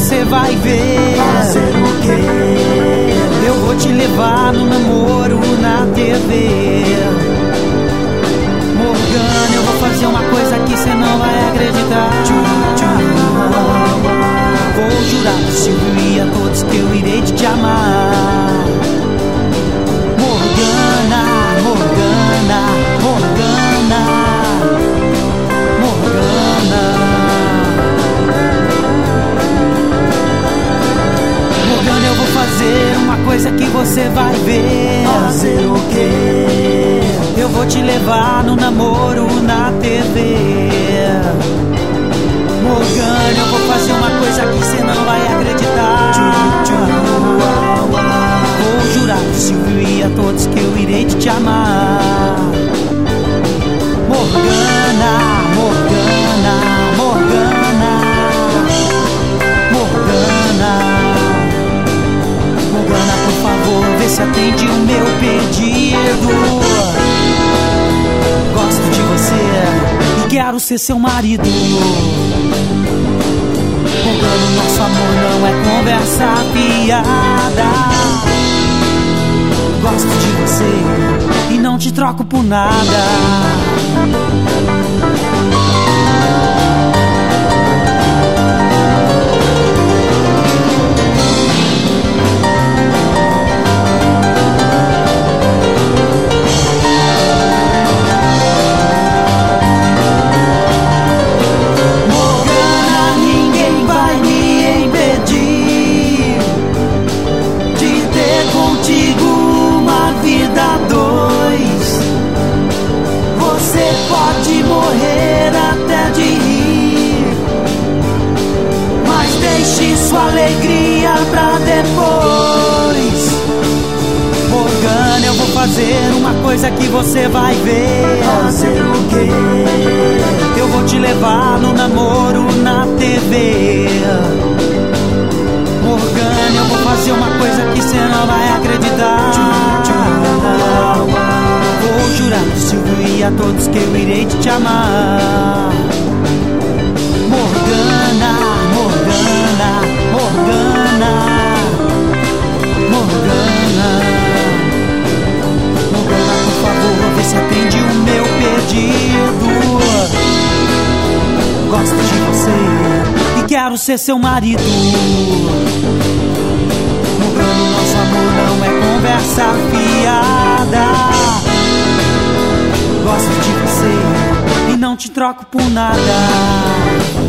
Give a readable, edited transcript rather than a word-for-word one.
você vai ver. Fazer o quê? Eu vou te levar no namoro na TV. Morgana, eu vou fazer uma coisa que cê não vai acreditar. Vou jurar pro Silvio e a todos que eu irei te amar. Morgana, Morgana, Morgana, Morgana. Morgana, eu vou fazer uma coisa que você vai ver. Fazer o quê? Eu vou te levar no namoro na TV. Morgana, eu vou fazer uma coisa que cê não vai acreditar. Vou jurar pro Silvio e a todos que eu irei te amar. Morgana, Morgana, Morgana, Morgana. Morgana, por favor, vê se atende o meu pedido. Gosto de você e quero ser seu marido. Morgana, nosso amor não é conversa fiada. Gosto de você e não te troco por nada. Pode morrer até de rir, mas deixe sua alegria pra depois. Morgana, eu vou fazer uma coisa que você vai ver. Fazer o quê? Eu vou te levar no namoro na TV. Morgana, eu vou fazer uma coisa que você não vai acreditar. Vou jurar pro Silvio e a todos que eu irei te amar. Morgana, Morgana, Morgana, Morgana. Morgana, por favor, vê se atende o meu pedido. Gosto de você e quero ser seu marido. Morgana, nosso amor não é conversa fiada. Gosto de você e não te troco por nada.